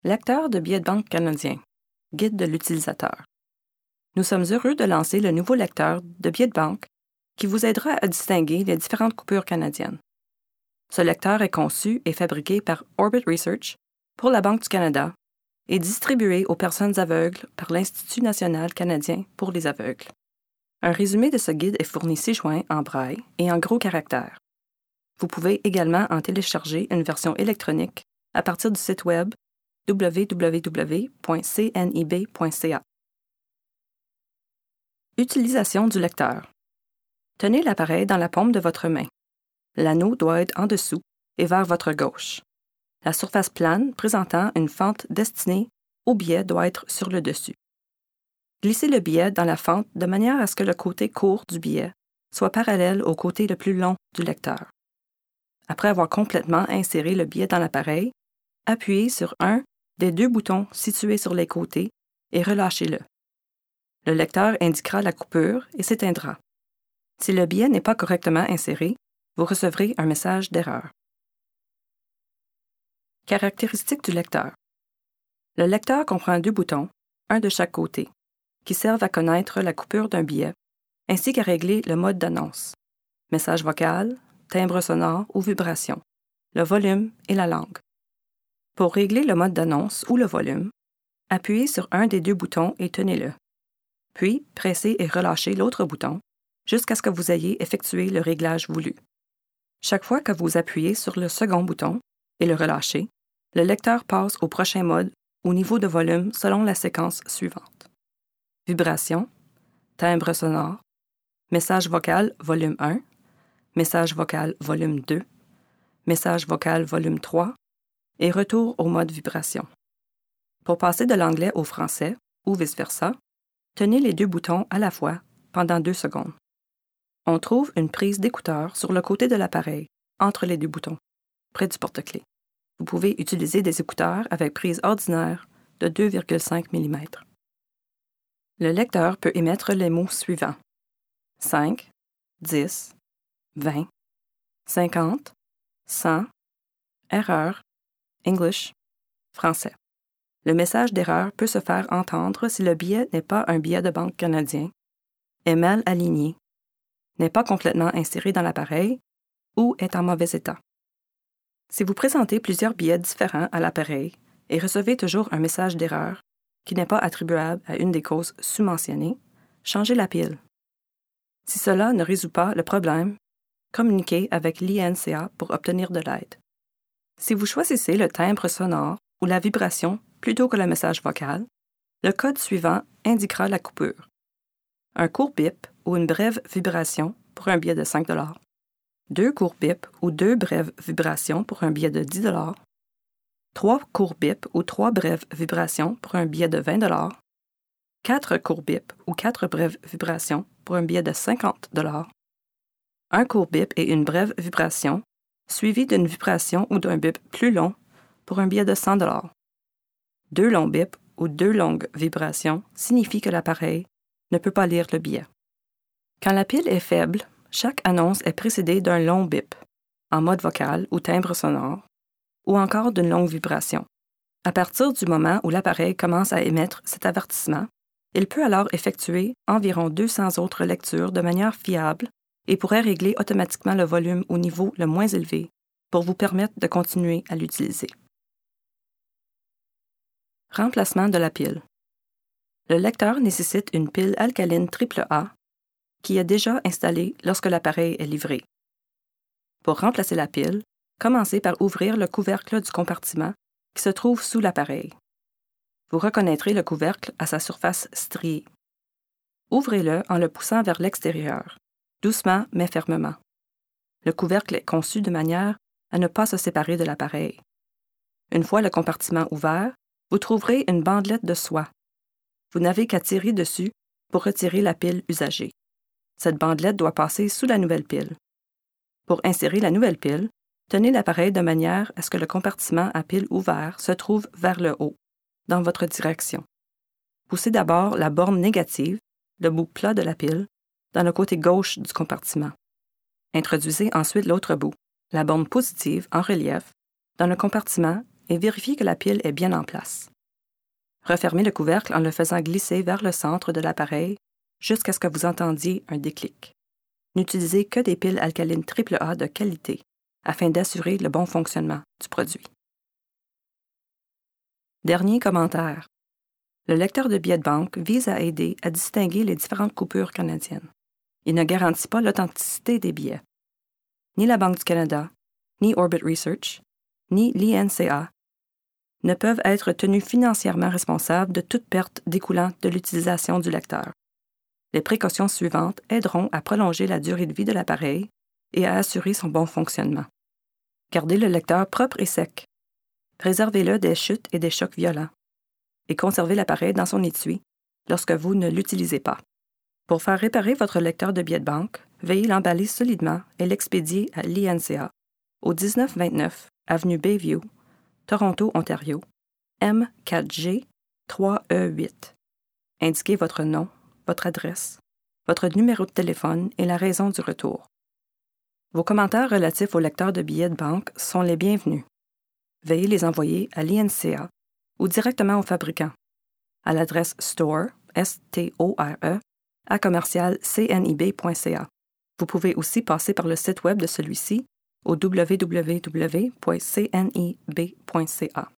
Lecteur de billets de banque canadien. Guide de l'utilisateur. Nous sommes heureux de lancer le nouveau lecteur de billets de banque qui vous aidera à distinguer les différentes coupures canadiennes. Ce lecteur est conçu et fabriqué par Orbit Research pour la Banque du Canada et distribué aux personnes aveugles par l'Institut national canadien pour les aveugles. Un résumé de ce guide est fourni ci-joint en braille et en gros caractères. Vous pouvez également en télécharger une version électronique à partir du site web www.cnib.ca. Utilisation du lecteur. Tenez l'appareil dans la paume de votre main. L'anneau doit être en dessous et vers votre gauche. La surface plane présentant une fente destinée au billet doit être sur le dessus. Glissez le billet dans la fente de manière à ce que le côté court du billet soit parallèle au côté le plus long du lecteur. Après avoir complètement inséré le billet dans l'appareil, appuyez sur un des deux boutons situés sur les côtés et relâchez-le. Le lecteur indiquera la coupure et s'éteindra. Si le billet n'est pas correctement inséré, vous recevrez un message d'erreur. Caractéristiques du lecteur. Le lecteur comprend deux boutons, un de chaque côté, qui servent à connaître la coupure d'un billet, ainsi qu'à régler le mode d'annonce, message vocal, timbre sonore ou vibration, le volume et la langue. Pour régler le mode d'annonce ou le volume, appuyez sur un des deux boutons et tenez-le. Puis, pressez et relâchez l'autre bouton jusqu'à ce que vous ayez effectué le réglage voulu. Chaque fois que vous appuyez sur le second bouton et le relâchez, le lecteur passe au prochain mode ou niveau de volume selon la séquence suivante. Vibration, timbre sonore, message vocal volume 1, message vocal volume 2, message vocal volume 3 et retour au mode vibration. Pour passer de l'anglais au français ou vice-versa, tenez les deux boutons à la fois pendant 2 secondes. On trouve une prise d'écouteur sur le côté de l'appareil, entre les deux boutons, près du porte-clés. Vous pouvez utiliser des écouteurs avec prise ordinaire de 2,5 mm. Le lecteur peut émettre les mots suivants: 5, 10, 20, 50, 100, erreur, English, français. Le message d'erreur peut se faire entendre si le billet n'est pas un billet de banque canadien, est mal aligné, n'est pas complètement inséré dans l'appareil ou est en mauvais état. Si vous présentez plusieurs billets différents à l'appareil et recevez toujours un message d'erreur qui n'est pas attribuable à une des causes sous-mentionnées, changez la pile. Si cela ne résout pas le problème, communiquez avec l'INCA pour obtenir de l'aide. Si vous choisissez le timbre sonore ou la vibration plutôt que le message vocal, le code suivant indiquera la coupure. Un court bip ou une brève vibration pour un billet de 5 $, 2 courts bips ou 2 brèves vibrations pour un billet de 10 $, 3 courts bips ou 3 brèves vibrations pour un billet de 20 $, 4 courts bips ou 4 brèves vibrations pour un billet de 50 $, un court bip et une brève vibration, suivi d'une vibration ou d'un bip plus long pour un billet de 100 $. 2 longs bips ou 2 longues vibrations signifient que l'appareil ne peut pas lire le billet. Quand la pile est faible, chaque annonce est précédée d'un long bip, en mode vocal ou timbre sonore, ou encore d'une longue vibration. À partir du moment où l'appareil commence à émettre cet avertissement, il peut alors effectuer environ 200 autres lectures de manière fiable et pourrait régler automatiquement le volume au niveau le moins élevé pour vous permettre de continuer à l'utiliser. Remplacement de la pile. Le lecteur nécessite une pile alcaline AAA qui est déjà installée lorsque l'appareil est livré. Pour remplacer la pile, commencez par ouvrir le couvercle du compartiment qui se trouve sous l'appareil. Vous reconnaîtrez le couvercle à sa surface striée. Ouvrez-le en le poussant vers l'extérieur, doucement mais fermement. Le couvercle est conçu de manière à ne pas se séparer de l'appareil. Une fois le compartiment ouvert, vous trouverez une bandelette de soie. Vous n'avez qu'à tirer dessus pour retirer la pile usagée. Cette bandelette doit passer sous la nouvelle pile. Pour insérer la nouvelle pile, tenez l'appareil de manière à ce que le compartiment à pile ouvert se trouve vers le haut, dans votre direction. Poussez d'abord la borne négative, le bout plat de la pile, dans le côté gauche du compartiment. Introduisez ensuite l'autre bout, la borne positive en relief, dans le compartiment et vérifiez que la pile est bien en place. Refermez le couvercle en le faisant glisser vers le centre de l'appareil jusqu'à ce que vous entendiez un déclic. N'utilisez que des piles alcalines AAA de qualité afin d'assurer le bon fonctionnement du produit. Dernier commentaire. Le lecteur de billets de banque vise à aider à distinguer les différentes coupures canadiennes. Il ne garantit pas l'authenticité des billets. Ni la Banque du Canada, ni Orbit Research, ni l'INCA ne peuvent être tenus financièrement responsables de toute perte découlant de l'utilisation du lecteur. Les précautions suivantes aideront à prolonger la durée de vie de l'appareil et à assurer son bon fonctionnement. Gardez le lecteur propre et sec. Préservez-le des chutes et des chocs violents. Et conservez l'appareil dans son étui lorsque vous ne l'utilisez pas. Pour faire réparer votre lecteur de billets de banque, veuillez l'emballer solidement et l'expédier à l'INCA au 1929 avenue Bayview, Toronto, Ontario, M4G 3E8. Indiquez votre nom, votre adresse, votre numéro de téléphone et la raison du retour. Vos commentaires relatifs au lecteur de billets de banque sont les bienvenus. Veuillez les envoyer à l'INCA ou directement au fabricant, à l'adresse store, S-T-O-R-E, à commercial-cnib.ca. Vous pouvez aussi passer par le site web de celui-ci au www.cnib.ca.